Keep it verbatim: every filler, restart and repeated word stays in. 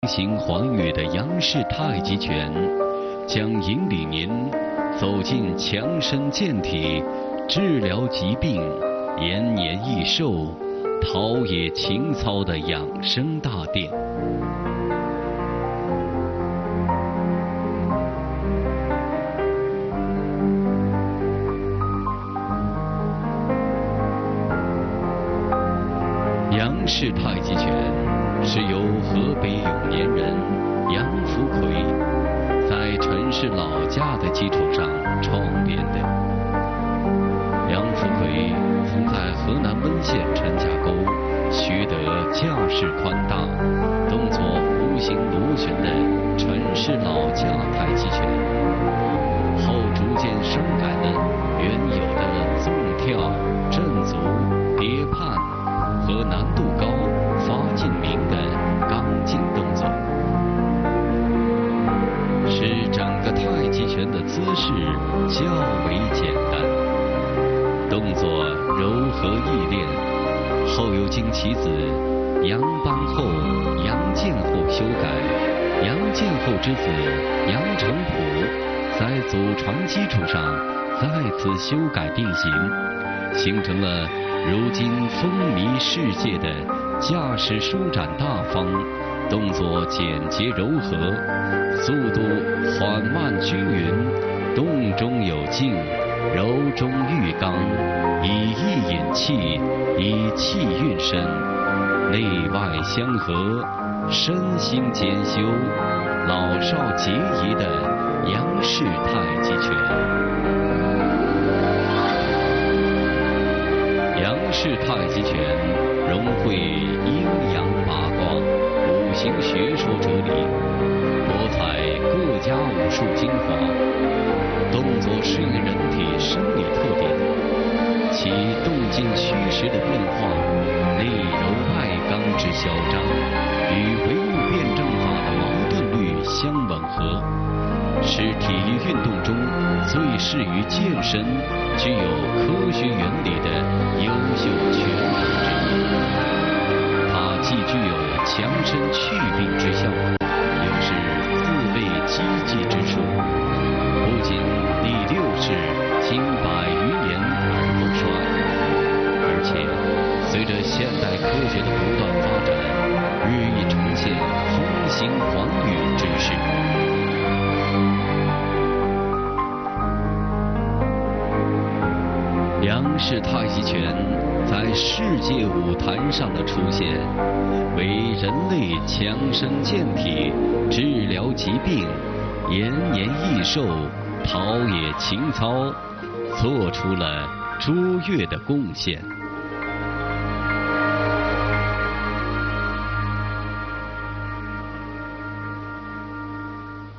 行寰宇的杨氏太极拳，将引领您走进强身健体、治疗疾病、延年益寿、陶冶情操的养生大殿。杨氏太极拳是由河北永年人杨福奎在陈氏老家的基础上创编的。杨福奎曾在河南温县陈家沟学得架势宽大、动作弧形螺旋的陈氏老架太极拳，后逐渐删改了原有的纵跳、振足、叠判和难度高、发劲明的刚劲动作，使整个太极拳的姿势较为简单，动作柔和易练。后又经其子杨邦后、杨建后修改，杨建后之子杨成普在祖传基础上再次修改定型，形成了如今风靡世界的架势舒展大方，动作简洁柔和，速度缓慢均匀，动中有静，柔中寓刚，以意引气，以气运身，内外相合，身心兼修，老少皆宜的杨氏太极拳。杨氏太极拳融汇阴阳八卦、五行学说哲理，博采各家武术精华，动作适应人体生理特点，其动静虚实的变化，内柔外刚之嚣张，与唯物辩证法的矛盾律相吻合，是体育运动中最适于健身、具有科学原理的优秀拳法之一。它既具有强身祛病之效果，又是自卫积极之处，不仅历六世经百余年而不衰，而且随着现代科学的不断发展，日益呈现风行寰宇之势。杨氏太极拳在世界舞坛上的出现，为人类强身健体、治疗疾病、延年益寿、陶冶情操做出了卓越的贡献。